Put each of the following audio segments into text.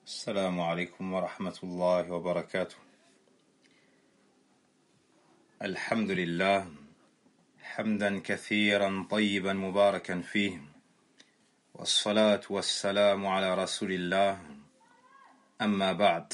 السلام عليكم ورحمة الله وبركاته. الحمد لله حمدا كثيرا طيبا مباركا فيه، والصلاة والسلام على رسول الله. أما بعد.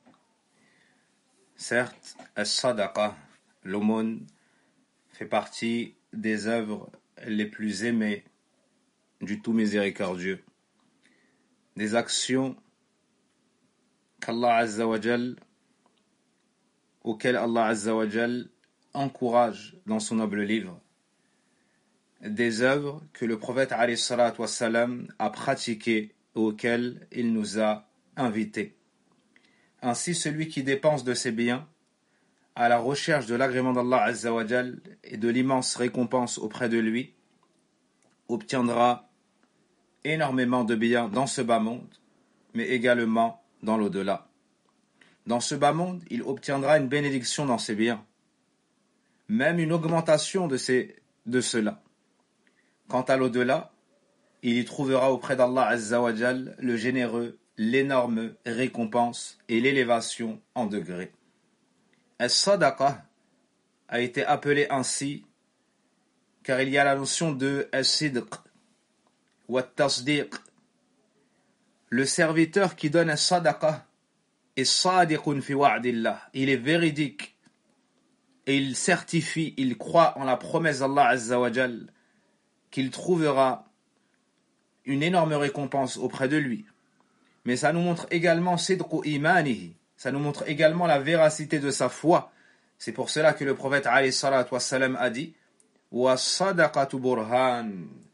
Certes, as-sadaqa, l'aumône, fait partie des œuvres les plus aimées du tout miséricordieux, des actions qu'Allah Azza wa Jal, auxquelles Allah Azza wa Jal encourage dans son noble livre, des œuvres que le prophète alayhi salatu wassalam a pratiquées et auxquelles il nous a invités. Ainsi, celui qui dépense de ses biens à la recherche de l'agrément d'Allah Azza wa Jal et de l'immense récompense auprès de lui obtiendra énormément de biens dans ce bas monde, mais également dans l'au-delà. Dans ce bas monde, il obtiendra une bénédiction dans ses biens, même une augmentation de cela. Quant à l'au-delà, il y trouvera auprès d'Allah Azza wa Jal le généreux, l'énorme récompense et l'élévation en degrés. As-sadaqa a été appelé ainsi car il y a la notion de as-sidq ou at-tasdiq. Le serviteur qui donne as-sadaqa est sadiqun fi wa'dillah. Il est véridique et il certifie, il croit en la promesse d'Allah Azza wa Jal qu'il trouvera une énorme récompense auprès de lui. Mais ça nous montre également sidqu imanihi, ça nous montre également la véracité de sa foi. C'est pour cela que le prophète alayhi salatu wassalam a dit wa sadaqatu burhan.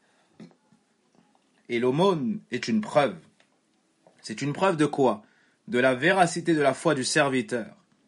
Et l'aumône est une preuve. C'est une preuve de quoi? De la véracité de la foi du serviteur.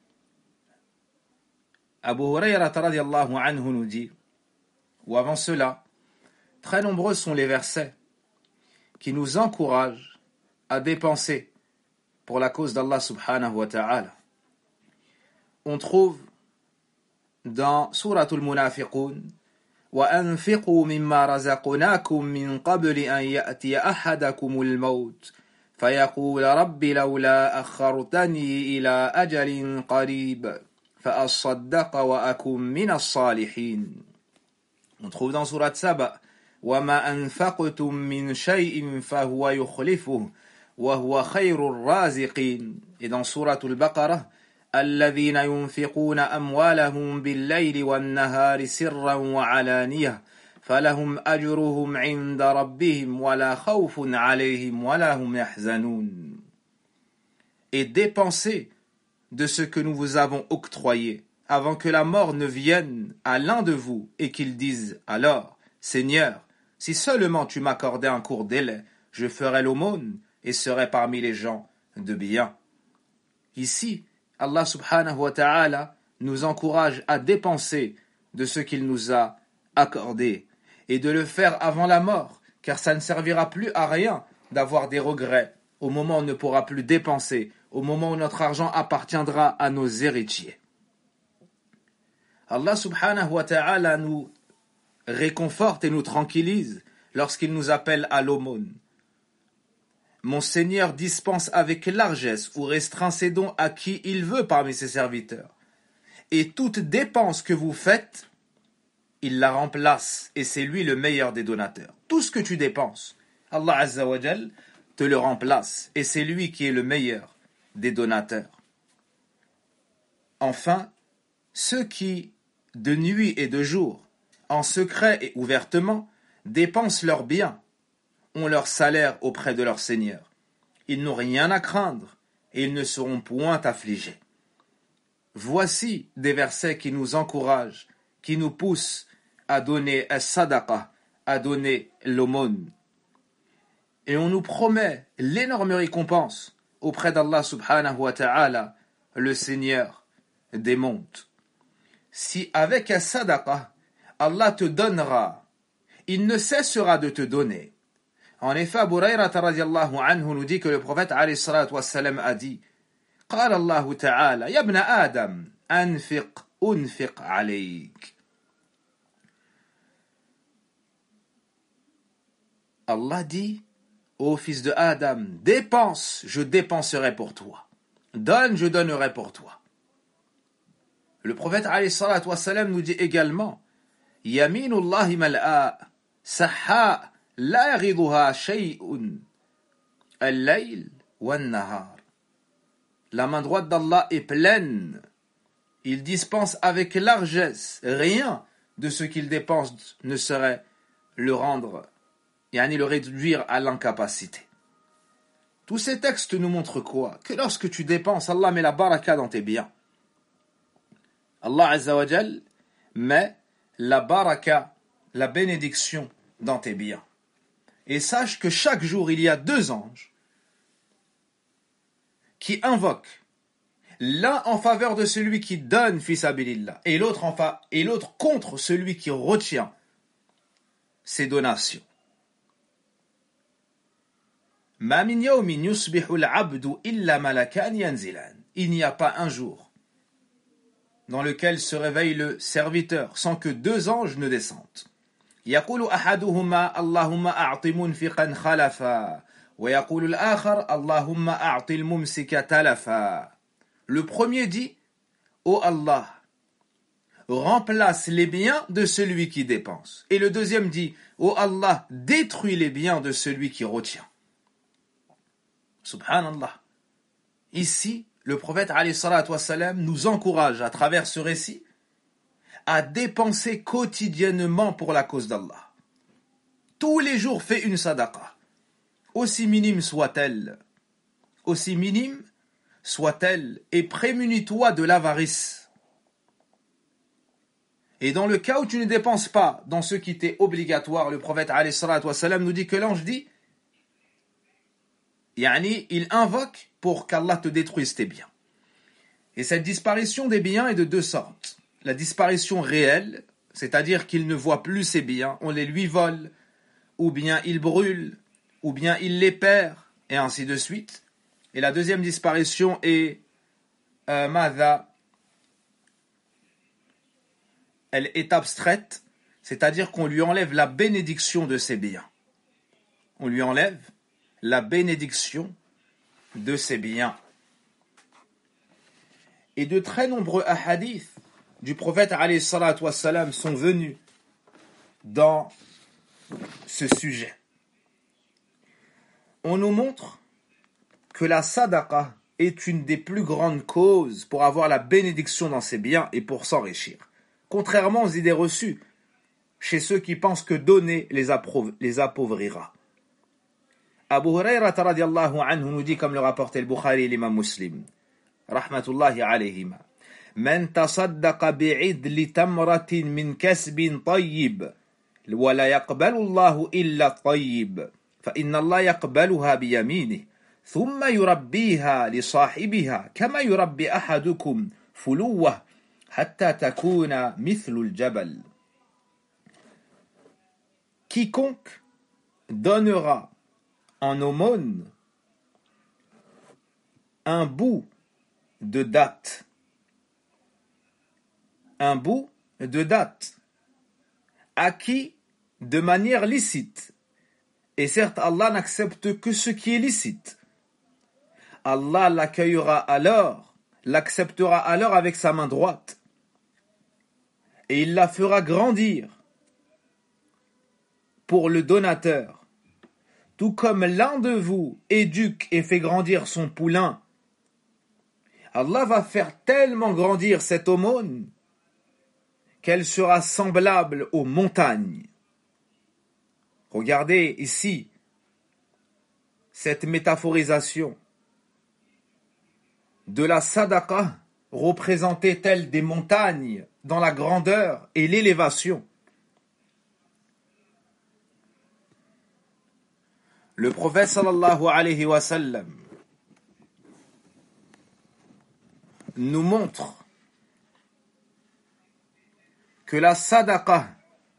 Abu Hurayrata radiyallahu anhu nous dit, ou avant cela, très nombreux sont les versets qui nous encouragent à dépenser pour la cause d'Allah subhanahu wa ta'ala. On trouve dans Suratul Munafiqun وَأَنْفِقُوا مِمَّا رَزَقْنَاكُمْ مِنْ قَبْلِ أَنْ يَأْتِيَ أَحَدَكُمُ الْمَوْتُ فَيَقُولَ رَبِّ لَوْلَا أَخَّرْتَنِي إِلَى أَجَلٍ قَرِيبٍ فَأَصَّدَّقَ وَأَكُنْ مِنَ الصَّالِحِينَ. On trouve dans Surat Saba وَمَا أَنْفَقْتُم مِّنْ شَيْءٍ فَهُوَ يُخْلِفُهُ وَهُوَ خَيْرُ الرَّازِقِينَ. Et dans Surat al-Baqarah الذين ينفقون أموالهم بالليل والنهار سرا وعلانية فلهم أجرهم عند ربهم ولا خوف عليهم ولا هم يحزنون. Et dépensez de ce que nous vous avons octroyé avant que la mort ne vienne à l'un de vous et qu'il dise alors, Seigneur, si seulement tu m'accordais un court délai, je ferais l'aumône et serais parmi les gens de bien. Ici, Allah subhanahu wa ta'ala nous encourage à dépenser de ce qu'il nous a accordé et de le faire avant la mort, car ça ne servira plus à rien d'avoir des regrets au moment où on ne pourra plus dépenser, au moment où notre argent appartiendra à nos héritiers. Allah subhanahu wa ta'ala nous réconforte et nous tranquillise lorsqu'il nous appelle à l'aumône. Mon Seigneur dispense avec largesse ou restreint ses dons à qui il veut parmi ses serviteurs. Et toute dépense que vous faites, il la remplace et c'est lui le meilleur des donateurs. Tout ce que tu dépenses, Allah Azza wa Jal te le remplace et c'est lui qui est le meilleur des donateurs. Enfin, ceux qui, de nuit et de jour, en secret et ouvertement, dépensent leurs biens, ont leur salaire auprès de leur Seigneur. Ils n'ont rien à craindre et ils ne seront point affligés. Voici des versets qui nous encouragent, qui nous poussent à donner as-sadaqa, à donner l'aumône. Et on nous promet l'énorme récompense auprès d'Allah subhanahu wa ta'ala, le Seigneur des mondes. Si avec as-sadaqa, Allah te donnera, il ne cessera de te donner. En effet, Abu Hurayrata radiyallahu anhu nous dit que le prophète alayhi salatu wassalam a dit قال الله تعالى يا ابن آدم أنفق أنفق عليك. Allah dit ô fils de Adam, dépense, je dépenserai pour toi. Donne, je donnerai pour toi. Le prophète alayhi salatu wassalam nous dit également Yaminullahi mal'a sahha la yaghiduha shay'un al-layl wan-nahar. La main droite d'Allah est pleine. Il dispense avec largesse. Rien de ce qu'il dépense ne saurait le rendre, le réduire à l'incapacité. Tous ces textes nous montrent quoi? Que lorsque tu dépenses, Allah met la baraka dans tes biens. Allah Azza wa Jal met la baraka, la bénédiction dans tes biens. Et sache que chaque jour, il y a 2 anges qui invoquent, l'un en faveur de celui qui donne fi sabilillah et l'autre contre celui qui retient ses donations. Ma min yawmin yusbihu al-'abdu illa malakan yanzilan. Il n'y a pas un jour dans lequel se réveille le serviteur sans que 2 anges ne descendent. Yaqulu ahaduhuma Allahumma a'ti munfiqan khalafa wa yaqulu al-akhar Allahumma a'ti al-mumsika talafa. Le premier dit ô Allah, remplace les biens de celui qui dépense. Et le deuxième dit ô Allah, détruis les biens de celui qui retient. Subhanallah. Ici, le prophète alayhi salatu wassalam nous encourage à travers ce récit à dépenser quotidiennement pour la cause d'Allah. Tous les jours, fais une sadaqa, aussi minime soit-elle, et prémunis-toi de l'avarice. Et dans le cas où tu ne dépenses pas dans ce qui t'est obligatoire, le prophète alayhi salatu wassalam nous dit que l'ange dit il invoque pour qu'Allah te détruise tes biens. Et cette disparition des biens est de 2 sortes. La disparition réelle, c'est-à-dire qu'il ne voit plus ses biens, on les lui vole, ou bien il brûle, ou bien il les perd, et ainsi de suite. Et la deuxième disparition est elle est abstraite, c'est-à-dire qu'on lui enlève la bénédiction de ses biens. On lui enlève la bénédiction de ses biens. Et de très nombreux hadiths du prophète alayhi salatu wassalam sont venus dans ce sujet. On nous montre que la sadaqa est une des plus grandes causes pour avoir la bénédiction dans ses biens et pour s'enrichir. Contrairement aux idées reçues chez ceux qui pensent que donner les appauvrira. Abu Huraira radiyallahu anhu nous dit, comme le rapporte le Bukhari et l'imam Muslim, rahmatullahi alayhima, man tasaddaqa bi'idli tamratin min kasbin tayyib wa la yaqbalu Allahu illa tayyib fa inna Allah yaqbaluha bi yaminihi thumma yurabbiha li sahibiha kama yurabbi ahadukum fuluwah hatta takuna mithlu al-jabal. Quiconque donnera en aumône un bout de date, acquis de manière licite. Et certes, Allah n'accepte que ce qui est licite. Allah l'accueillera alors, l'acceptera alors avec sa main droite. Et il la fera grandir pour le donateur. Tout comme l'un de vous éduque et fait grandir son poulain, Allah va faire tellement grandir cette aumône qu'elle sera semblable aux montagnes. Regardez ici cette métaphorisation de la sadaqa représentée telle des montagnes dans la grandeur et l'élévation. Le prophète sallallahu alayhi wa sallam nous montre que la sadaqa,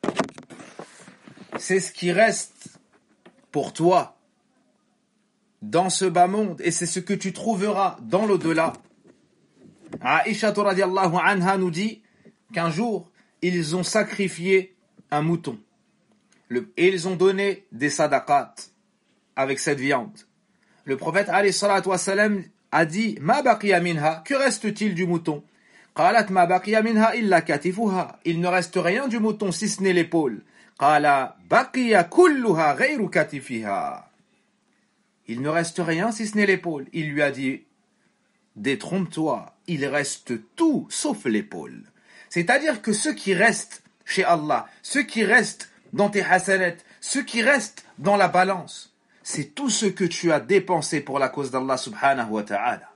c'est ce qui reste pour toi dans ce bas monde et c'est ce que tu trouveras dans l'au-delà. Aïcha radiyallahu anha nous dit qu'un jour, ils ont sacrifié un mouton et ils ont donné des sadaqat avec cette viande? Le prophète alayhi salatu wassalam a dit, Ma baqiya minha, que reste-t-il du mouton? Qalat ma baqiya minha illa katifuha. Il ne reste rien du mouton si ce n'est l'épaule. Qala baqiya kulluha ghayru katifiha. Il ne reste rien si ce n'est l'épaule. Il lui a dit, détrompe-toi, il reste tout sauf l'épaule. C'est-à-dire que ce qui reste chez Allah, ce qui reste dans tes hasanat, ce qui reste dans la balance, c'est tout ce que tu as dépensé pour la cause d'Allah subhanahu wa ta'ala.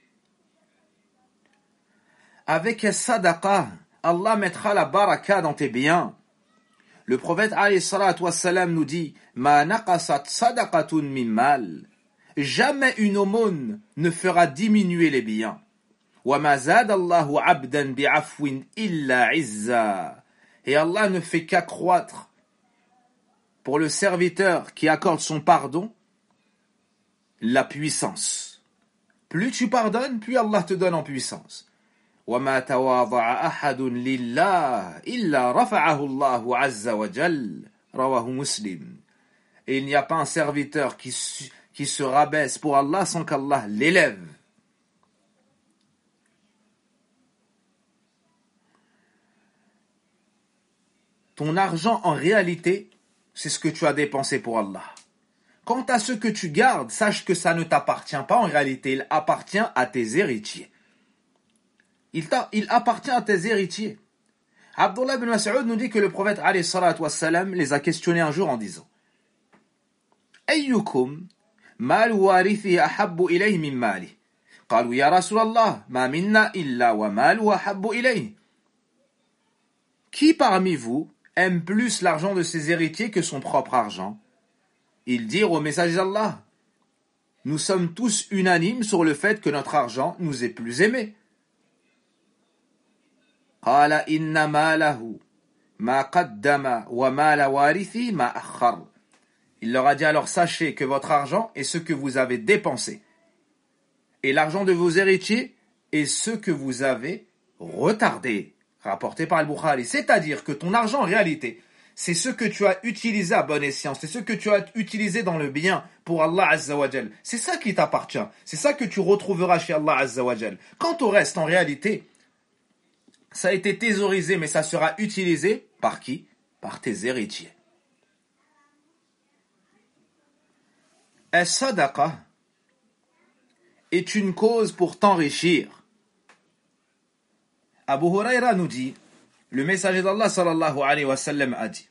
Avec la sadaqa, Allah mettra la baraka dans tes biens. Le prophète alayhi salatu wassalam nous dit, Ma naqasat sadaqatun min mal. Jamais une aumône ne fera diminuer les biens. Wa ma zada Allahu abdan bi'afwin illa izza. Et Allah ne fait qu'accroître pour le serviteur qui accorde son pardon la puissance. Plus tu pardonnes, plus Allah te donne en puissance. وَمَا تَوَاضَعَ أَحَدٌ لِلَّهِ إِلَّا رَفَعَهُ اللَّهُ عَزَّ وَجَلَّ رواه مسلم. Et il n'y a pas un serviteur qui se rabaisse pour Allah sans qu'Allah l'élève. Ton argent, en réalité, c'est ce que tu as dépensé pour Allah. Quant à ce que tu gardes, sache que ça ne t'appartient pas. En réalité, il appartient à tes héritiers. Il appartient à tes héritiers. Abdullah ibn Mas'ud nous dit que le prophète alayhi salatu wassalam les a questionnés un jour en disant Ayyukum mal warithihi ahabbu ilayhi min malihi. Qalu ya Rasulallah, ma minna illa wa malu ahabbu ilayhi. Qui parmi vous aime plus l'argent de ses héritiers que son propre argent? Ils dirent au messager d'Allah, nous sommes tous unanimes sur le fait que notre argent nous est plus aimé. قال إن ماله ما قدم ومال وارثي ما أخر. Il leur a dit alors sachez que votre argent est ce que vous avez dépensé et l'argent de vos héritiers est ce que vous avez retardé. Rapporté par Al-Bukhari. C'est-à-dire que ton argent en réalité c'est ce que tu as utilisé à bon escient, c'est ce que tu as utilisé dans le bien pour Allah Azza wa Jal. C'est ça qui t'appartient, c'est ça que tu retrouveras chez Allah Azza wa Jal. Quant au reste en réalité ça a été thésaurisé, mais ça sera utilisé par qui? Par tes héritiers. As-sadaqa est une cause pour t'enrichir. Abu Huraira nous dit, le messager d'Allah sallallahu alayhi wa sallam a dit,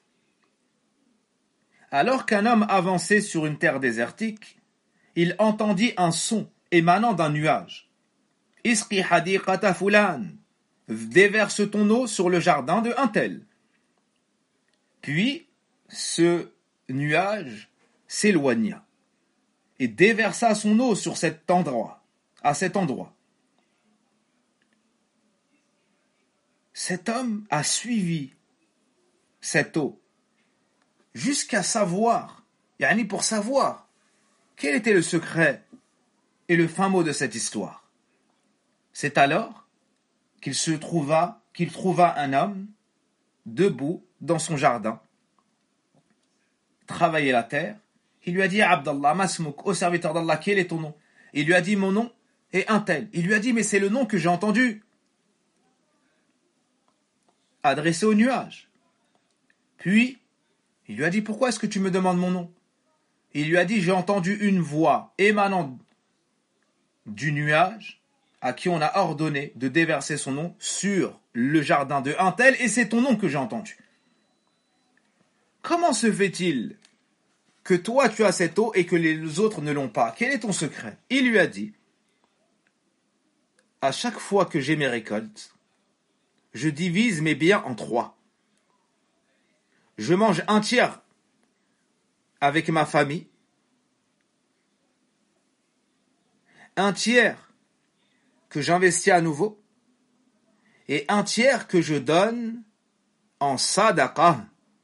alors qu'un homme avançait sur une terre désertique, il entendit un son émanant d'un nuage. Isqi hadiqata fulan. Déverse ton eau sur le jardin de un tel. Puis, ce nuage s'éloigna et déversa son eau sur à cet endroit. Cet homme a suivi cette eau jusqu'à savoir, pour savoir quel était le secret et le fin mot de cette histoire. C'est alors qu'il trouva un homme debout dans son jardin, travailler la terre. Il lui a dit, Abdallah, Masmouk, au serviteur d'Allah, quel est ton nom? Il lui a dit, mon nom est un tel. Il lui a dit, mais c'est le nom que j'ai entendu adressé au nuage. Puis, il lui a dit, pourquoi est-ce que tu me demandes mon nom? Il lui a dit, j'ai entendu une voix émanant du nuage à qui on a ordonné de déverser son nom sur le jardin de un tel, et c'est ton nom que j'ai entendu. Comment se fait-il que toi tu as cette eau et que les autres ne l'ont pas? Quel est ton secret? Il lui a dit, à chaque fois que j'ai mes récoltes, je divise mes biens en 3. Je mange un tiers avec ma famille, un tiers que j'investis à nouveau, et un tiers que je donne en sadaqa.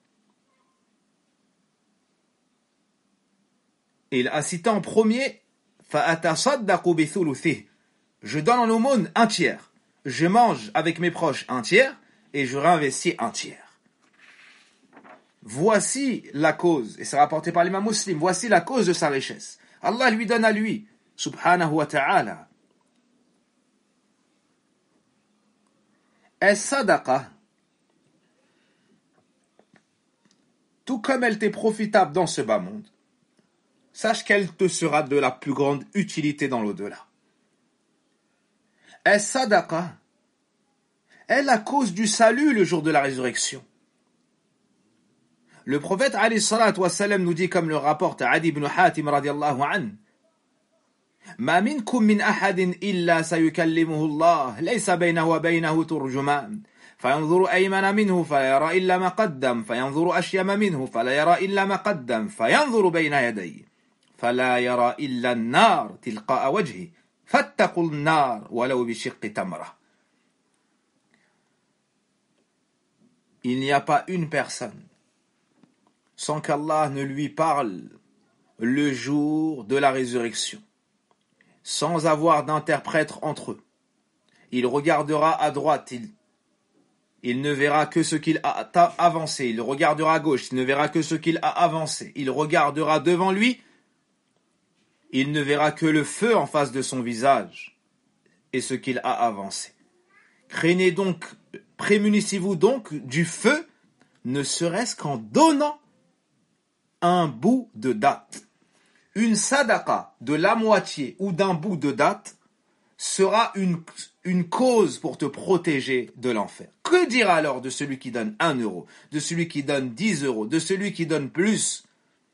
Il a cité en premier, فَأَتَصَدَّقُ بِثُلُثِهِ. Je donne en aumône un tiers. Je mange avec mes proches un tiers, et je réinvestis un tiers. voici la cause, et c'est rapporté par l'imam Muslim, voici la cause de sa richesse. Allah lui donne à lui, subhanahu wa ta'ala. As-sadaqa, tout comme elle t'est profitable dans ce bas monde, sache qu'elle te sera de la plus grande utilité dans l'au-delà. As-sadaqa est la cause du salut le jour de la résurrection. Le prophète alayhi salatu wa salam nous dit, comme le rapporte Adi ibn Hatim radiyallahu anhu, ما منكم من أحد إلا سيكلمه الله ليس بينه وبينه ترجمان فينظر أيمن منه فلا يرى إلا ما قدم فينظر أشيم منه فلا يرى إلا ما قدم فينظر بين يديه فلا يرى إلا النار تلقاء وجهه فاتقوا النار ولو بشق تمرة. Il n'y a pas une personne sans qu'Allah ne lui parle le jour de la résurrection, sans avoir d'interprète entre eux. Il regardera à droite, il ne verra que ce qu'il a avancé. Il regardera à gauche, il ne verra que ce qu'il a avancé. Il regardera devant lui, il ne verra que le feu en face de son visage et ce qu'il a avancé. Craignez donc, prémunissez-vous donc du feu, ne serait-ce qu'en donnant un bout de date. Une sadaqa de la moitié ou d'un bout de date sera une cause pour te protéger de l'enfer. Que dire alors de celui qui donne 1 euro, de celui qui donne 10 euros, de celui qui donne plus?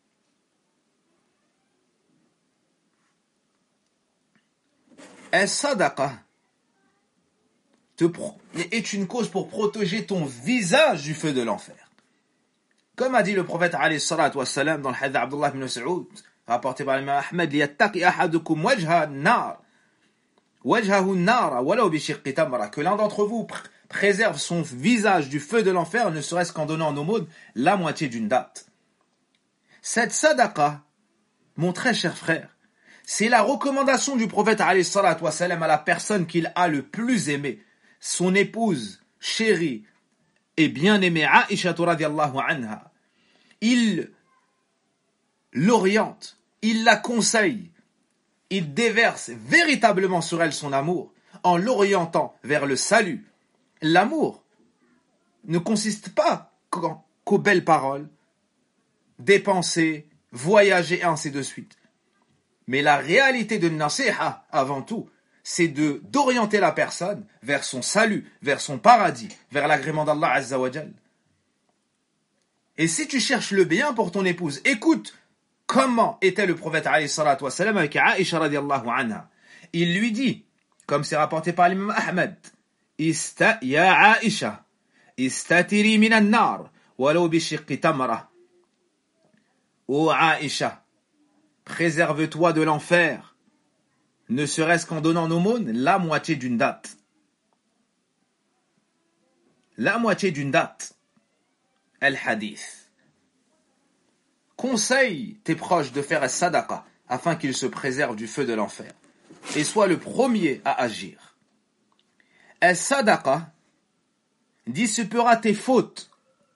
As-sadaqa est une cause pour protéger ton visage du feu de l'enfer. Comme a dit le prophète alayhi salatu wa salam dans le hadith d'Abdullah ibn Mas'ud, rapporté par l'imam Ahmed, liyattaqi ahadukum wajhahu an-nar walaw bi shiqqi tamra, que l'un d'entre vous préserve son visage du feu de l'enfer, ne serait-ce qu'en donnant en aumône la moitié d'une date. Cette sadaqa, mon très cher frère, c'est la recommandation du prophète alayhi salatu wa salam à la personne qu'il a le plus aimée, son épouse chérie et bien-aimée Aïcha radhiyallahu anha. Il l'oriente, il la conseille, il déverse véritablement sur elle son amour en l'orientant vers le salut. L'amour ne consiste pas qu'aux belles paroles, dépenser, voyager, ainsi de suite. Mais la réalité de nasiha, avant tout, c'est d'orienter la personne vers son salut, vers son paradis, vers l'agrément d'Allah Azza wa Jal. Et si tu cherches le bien pour ton épouse, écoute comment était le prophète alayhi salatu wa salam avec Aïcha radiyallahu anha. Il lui dit, comme c'est rapporté par l'imam Ahmed, Ya Aïcha, istatiri minan nar, walau bi shiqqi tamra. Ô Aïcha, préserve-toi de l'enfer, ne serait-ce qu'en donnant en aumône la moitié d'une date. La moitié d'une date. Al-Hadith. Conseille tes proches de faire as-sadaqa afin qu'ils se préservent du feu de l'enfer et sois le premier à agir. As-sadaqa dissipera tes fautes,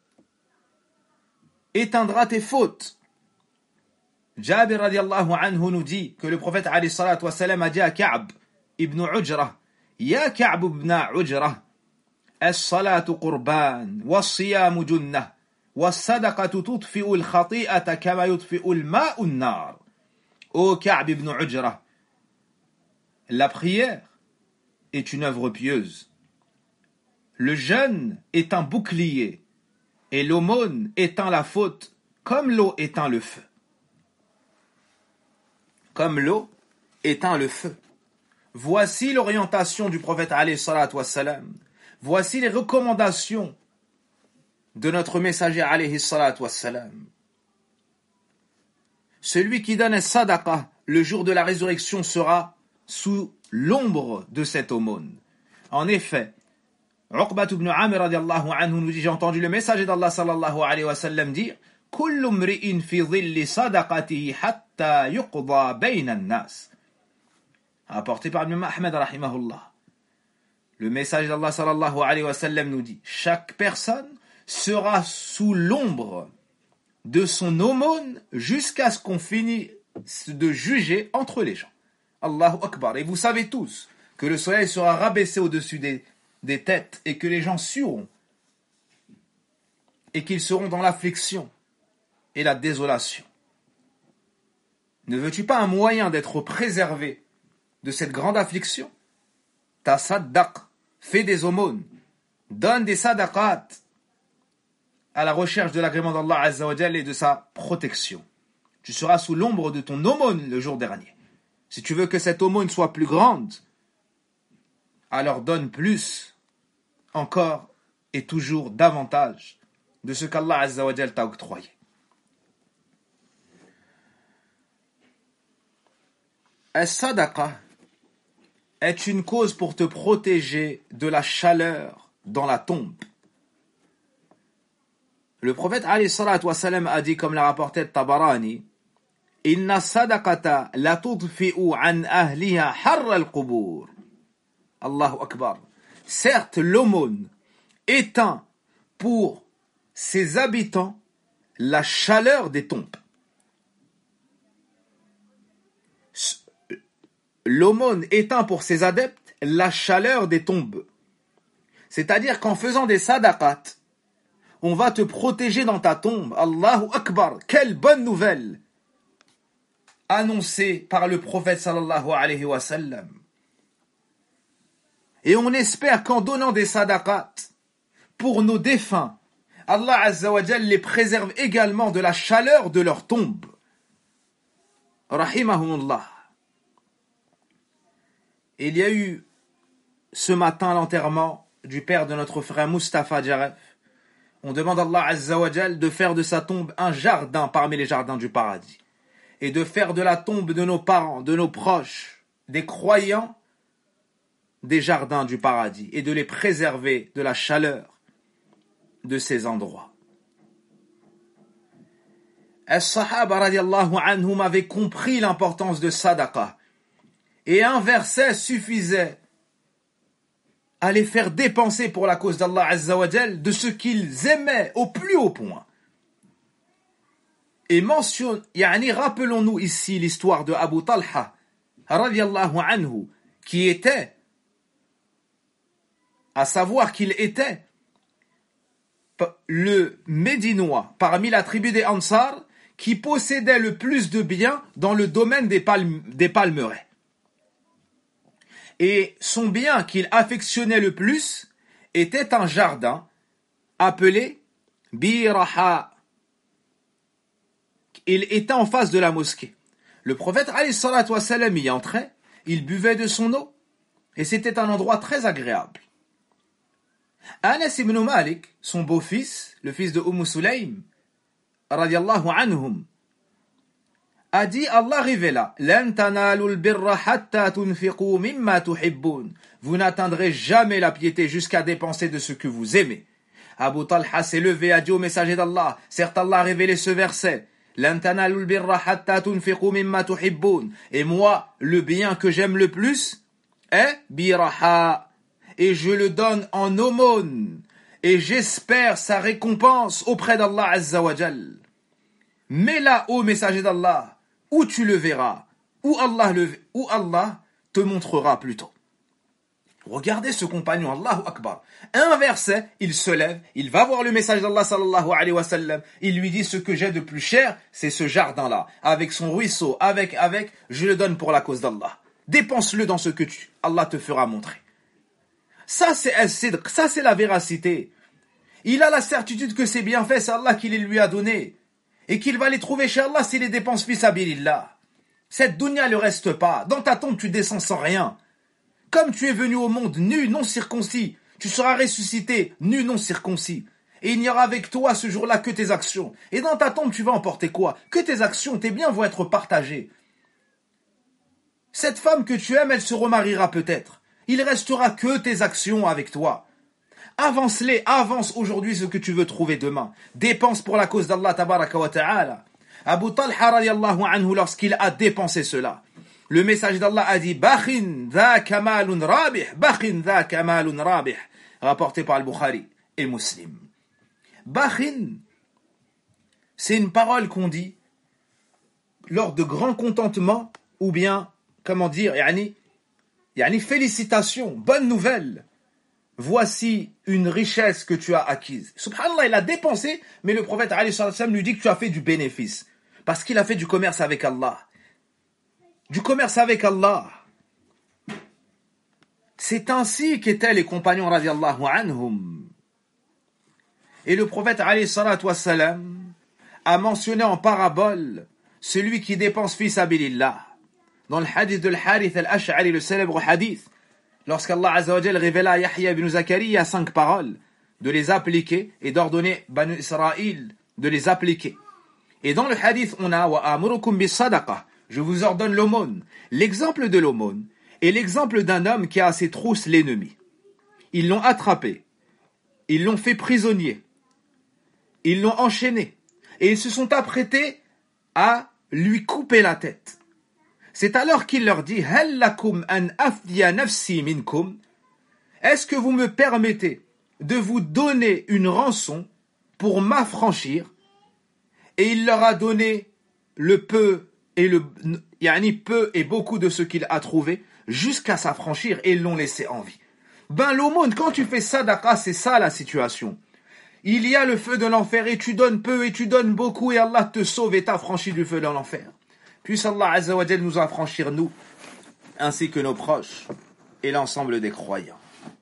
éteindra tes fautes. Jabir radiallahu anhu nous dit que le prophète alayhi salatu wa salam a dit à Ka'b ibn Ujra, Ya Ka'b ibn Ujra, الصلاة قربان والصيام جنة والصدقة تطفئ الخطيئة كما يطفئ الماء النار. Ô Ka'b ibn Ujra, la prière est une œuvre pieuse. Le jeûne est un bouclier et l'aumône éteint la faute comme l'eau éteint le feu. Comme l'eau éteint le feu. Voici l'orientation du prophète alayhi salatu wa salam. Voici les recommandations de notre messager alayhi salatu wassalam. Celui qui donne sadaqa le jour de la résurrection sera sous l'ombre de cette aumône. En effet, Uqbat ibn Amir radiallahu anhu nous dit, j'ai entendu le messager d'Allah sallallahu alayhi wa sallam dire, Kullu mri'in fi dhilli sadaqatihi hatta yuqda bayna an-nas. Apporté par Ibn Ahmed rahimahullah. Le message d'Allah sallallahu alayhi wa sallam nous dit, chaque personne sera sous l'ombre de son aumône jusqu'à ce qu'on finisse de juger entre les gens. Allahu Akbar. Et vous savez tous que le soleil sera rabaissé au-dessus des têtes et que les gens sueront et qu'ils seront dans l'affliction et la désolation. Ne veux-tu pas un moyen d'être préservé de cette grande affliction? Tasaddaq, fais des aumônes, donne des sadaqat à la recherche de l'agrément d'Allah Azza wa Jal et de sa protection. Tu seras sous l'ombre de ton aumône le jour dernier. Si tu veux que cette aumône soit plus grande, alors donne plus, encore et toujours davantage de ce qu'Allah Azza wa Jal t'a octroyé. As-sadaqa est une cause pour te protéger de la chaleur dans la tombe. Le prophète alayhi salatu wa salam a dit, comme l'a rapporté Tabarani, Inna sadaqata la tudfi'u an ahliha harra al-qubur. Allahu Akbar. Certes, l'aumône éteint pour ses habitants la chaleur des tombes. L'aumône éteint pour ses adeptes la chaleur des tombes. C'est-à-dire qu'en faisant des sadaqat, on va te protéger dans ta tombe. Allahu Akbar. Quelle bonne nouvelle annoncée par le prophète sallallahu alayhi wa sallam. Et on espère qu'en donnant des sadaqat pour nos défunts, Allah Azza wa Jal les préserve également de la chaleur de leur tombe. Rahimahumullah. Il y a eu ce matin l'enterrement du père de notre frère Mustafa Jaref. On demande à Allah Azza wa Jal de faire de sa tombe un jardin parmi les jardins du paradis. Et de faire de la tombe de nos parents, de nos proches, des croyants, des jardins du paradis. Et de les préserver de la chaleur de ces endroits. As-Sahaba radiallahu anhum avaient compris l'importance de sadaqa. Et un verset suffisait à les faire dépenser pour la cause d'Allah Azza wa Jal de ce qu'ils aimaient au plus haut point. Et rappelons-nous ici l'histoire de Abu Talha radiallahu anhu, qui était, à savoir qu'il était le Médinois parmi la tribu des Ansar qui possédait le plus de biens dans le domaine des palmeraies. Et son bien qu'il affectionnait le plus était un jardin appelé Biraha. Il était en face de la mosquée. Le prophète alayhi salatu wa salam y entrait, il buvait de son eau, et c'était un endroit très agréable. Anas ibn Malik, son beau-fils, le fils de Sulaym, radiallahu anhum, a dit, Allah révéla, Lan tanalul birra hatta tunfiqu mimma tuhibbun. Vous n'atteindrez jamais la piété jusqu'à dépenser de ce que vous aimez. Abu Talha s'est levé et a dit au messager d'Allah, certes Allah a révélé ce verset, Lan tanalul birra hatta tunfiqu mimma tuhibbun. Et moi, le bien que j'aime le plus est biraha. Et je le donne en aumône. Et j'espère sa récompense auprès d'Allah Azza wa Jal. Mais là, ô messager d'Allah, où tu le verras, où Allah te montrera plutôt. Regardez ce compagnon, Allahu Akbar. Un verset, il se lève, il va voir le message d'Allah sallallahu alayhi wa sallam, il lui dit ce que j'ai de plus cher, c'est ce jardin-là, avec son ruisseau, je le donne pour la cause d'Allah. Dépense-le dans ce que Allah te fera montrer. Ça c'est al-sidq, ça c'est la véracité. Il a la certitude que ses bienfaits, c'est Allah qui les lui a donnés. Et qu'il va les trouver chez Allah s'il les dépense fi sabilillah. Cette dunya ne reste pas. Dans ta tombe, tu descends sans rien. Comme tu es venu au monde nu, non circoncis, tu seras ressuscité nu, non circoncis. Et il n'y aura avec toi ce jour-là que tes actions. Et dans ta tombe, tu vas emporter quoi? Que tes actions, tes biens vont être partagés. Cette femme que tu aimes, elle se remariera peut-être. Il restera que tes actions avec toi. Avance aujourd'hui ce que tu veux trouver demain. Dépense pour la cause d'Allah tabaraka wa ta'ala. Abu Talha radiallahu anhu, lorsqu'il a dépensé cela, le message d'Allah a dit Bakhin dha kamalun rabih, Bakhin dha kamalun rabih, rapporté par Al-Bukhari et Muslim. Bakhin, C'est une parole qu'on dit lors de grands contentements ou bien, comment dire, yani félicitations, bonne nouvelle. Voici une richesse que tu as acquise. Subhanallah, il a dépensé, mais le prophète alayhi sallam lui dit que tu as fait du bénéfice. Parce qu'il a fait du commerce avec Allah. Du commerce avec Allah. C'est ainsi qu'étaient les compagnons radiallahu anhum. Et le prophète alayhi sallam a mentionné en parabole celui qui dépense fi sabilillah. Dans le hadith de l'Harith al-Ash'ari, le célèbre hadith, lorsqu'Allah Azza wa Jal révéla à Yahya ibn Zakariya 5 paroles, de les appliquer et d'ordonner Banu Israël de les appliquer. Et dans le hadith, on a « Wa amurukum bis sadaqa » je vous ordonne l'aumône. L'exemple de l'aumône est l'exemple d'un homme qui a à ses trousses l'ennemi. Ils l'ont attrapé, ils l'ont fait prisonnier, ils l'ont enchaîné, et ils se sont apprêtés à lui couper la tête. C'est alors qu'il leur dit « Hal lakum an afdiya nafsi minkum » est-ce que vous me permettez de vous donner une rançon pour m'affranchir? Et il leur a donné le peu et peu et beaucoup de ce qu'il a trouvé jusqu'à s'affranchir et ils l'ont laissé en vie. Ben l'aumône, quand tu fais sadaqa, c'est ça la situation. Il y a le feu de l'enfer et tu donnes peu et tu donnes beaucoup et Allah te sauve et t'affranchit du feu de l'enfer. Puisse Allah Azza wa Jal nous affranchir, nous, ainsi que nos proches et l'ensemble des croyants.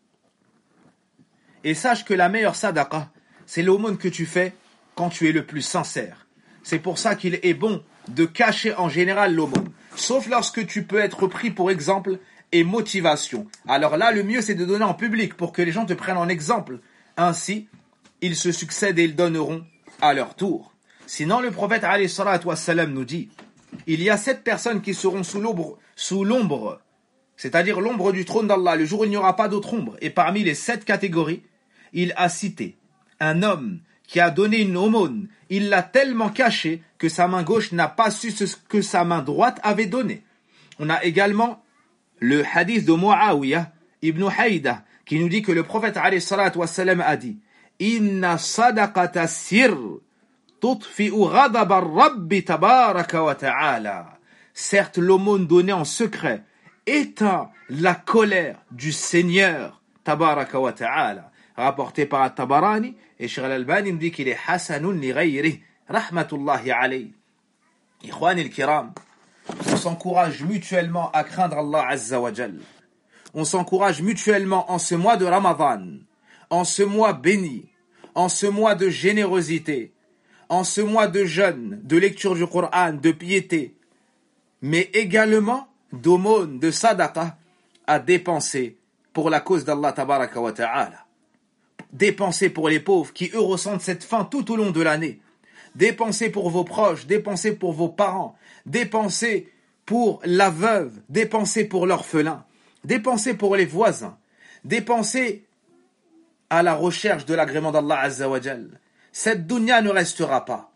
Et sache que la meilleure sadaqa, c'est l'aumône que tu fais quand tu es le plus sincère. C'est pour ça qu'il est bon de cacher en général l'aumône. Sauf lorsque tu peux être pris pour exemple et motivation. Alors là, le mieux c'est de donner en public pour que les gens te prennent en exemple. Ainsi, ils se succèdent et ils donneront à leur tour. Sinon, le prophète alayhi salatu wassalam nous dit, il y a 7 personnes qui seront sous l'ombre, c'est-à-dire l'ombre du trône d'Allah, le jour où il n'y aura pas d'autre ombre. Et parmi les 7 catégories, il a cité un homme qui a donné une aumône, il l'a tellement caché que sa main gauche n'a pas su ce que sa main droite avait donné. On a également le hadith de Muawiyah ibn Haïda qui nous dit que le prophète alayhi salatu wassalam a dit « Inna sadaqata sir tutfi'u ghadab ar-rabbi tabaraka wa ta'ala » Certes, l'aumône donnée en secret éteint la colère du Seigneur tabaraka wa ta'ala. Rapporté par At-Tabarani, et Cheikh Al-Albani me dit qu'il est hasanun li ghayri, rahmatullahi alayhi. Ikhwan al-kiram, on s'encourage mutuellement à craindre Allah Azza wa Jal. On s'encourage mutuellement en ce mois de Ramadan, en ce mois béni, en ce mois de générosité, en ce mois de jeûne, de lecture du Coran, de piété, mais également d'aumône, de sadaqa, à dépenser pour la cause d'Allah tabaraka wa ta'ala. Dépensez pour les pauvres qui, eux, ressentent cette faim tout au long de l'année. Dépensez pour vos proches, dépensez pour vos parents, dépensez pour la veuve, dépensez pour l'orphelin, dépensez pour les voisins, dépensez à la recherche de l'agrément d'Allah Azza wa Jal. Cette dunya ne restera pas.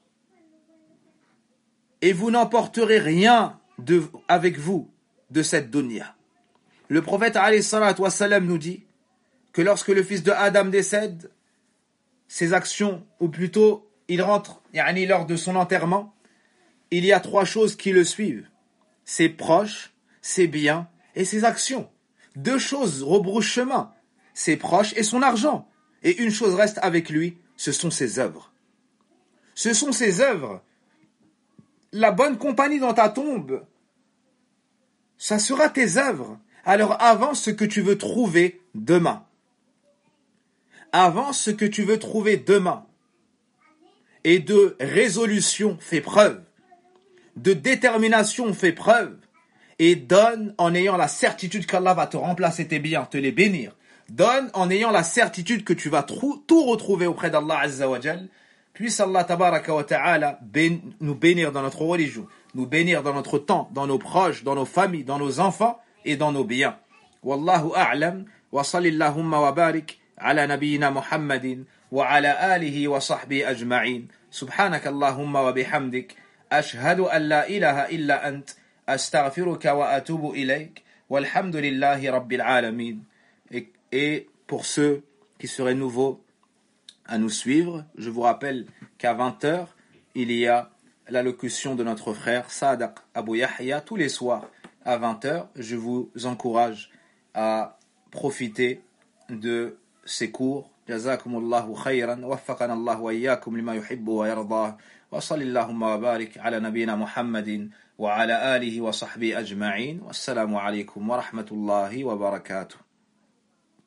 Et vous n'emporterez rien avec vous de cette dunya. Le prophète alayhi salatu wassalam nous dit que lorsque le fils de Adam décède, ses actions, ou plutôt il rentre lors de son enterrement, il y a 3 choses qui le suivent. Ses proches, ses biens et ses actions. 2 choses rebroussent chemin, ses proches et son argent. Et une chose reste avec lui, ce sont ses œuvres. Ce sont ses œuvres. La bonne compagnie dans ta tombe, ça sera tes œuvres. Alors avance ce que tu veux trouver demain. Avance ce que tu veux trouver demain. Et de résolution, fais preuve. De détermination, fais preuve. Et donne en ayant la certitude qu'Allah va te remplacer tes biens, te les bénir. Donne en ayant la certitude que tu vas tout retrouver auprès d'Allah Azza wa Jal. Puisse Allah tabaraka wa ta'ala nous bénir dans notre religion, nous bénir dans notre temps, dans nos proches, dans nos familles, dans nos enfants et dans nos biens. Wallahu a'lam wa salillahumma wa barik على نبينا محمد وعلى آله وصحبه أجمعين سبحانك اللهم وبحمدك أشهد أن لا إله إلا أنت أستغفرك وأتوب إليك والحمد لله رب العالمين. Et pour ceux qui seraient nouveaux à nous suivre, je vous rappelle qu'à 20h, il y a l'allocution de notre frère Sadaq Abu Yahya tous les soirs à 20h. Je vous encourage à profiter de ces cours. Jazakumullahu khayran, waffaqana Allah wa iyyakum lima yuhibbu wa yardah, wa sallallahu wa barik ala nabiyyina Muhammadin wa ala alihi wa sahbihi ajma'in. Wassalamu alaykum wa rahmatullahi wa barakatuh.